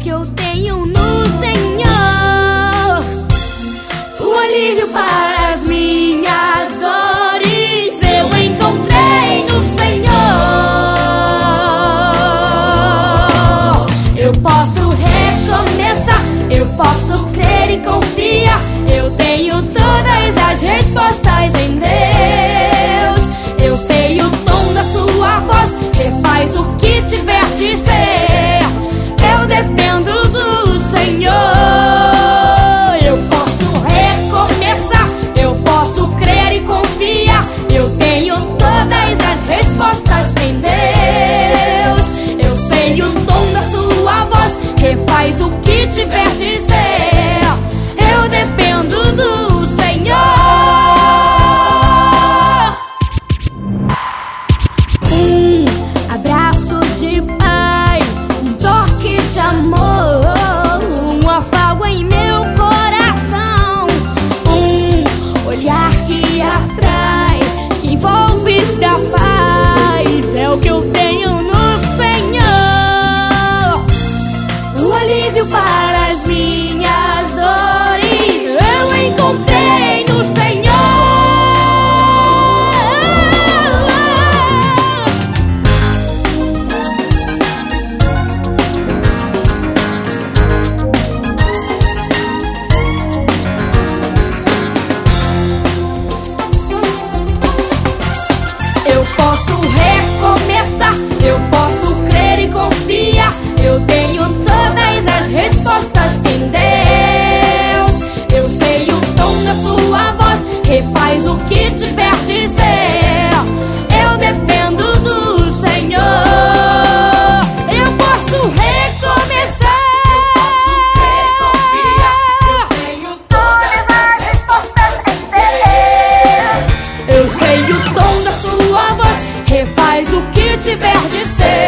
que eu tenho no Senhor, o alívio para as minhas dores. Eu encontrei no Senhor. Eu posso recomeçar, eu posso crer e confiar. Eu tenho todas as respostas em Deus. Eu sei o tom da sua voz, refaz o que tiver de ser. Eu dependo do Senhor. Eu posso recomeçar, eu posso crer e confiar. Eu tenho todas as respostas em Deus. Eu sei o tom da sua voz, refaz o que tiver de ser. Eu dependo do Senhor. Um abraço de pai, um toque de amor, um afago em meu coração, um olhar que atrai, que envolve e dá paz. É o que eu tenho no Senhor, o alívio para as minhas dores. Eu encontrei no Senhor. Eu posso recomeçar, eu posso crer e confiar. Eu tenho todas as respostas em Deus. Eu sei o tom da sua voz, refaz o que tiver de ser. Eu dependo do Senhor. Eu posso recomeçar, eu posso crer e confiar. Eu tenho todas as respostas em Deus. Eu sei o tom da sua voz, refaz o que tiver de ser.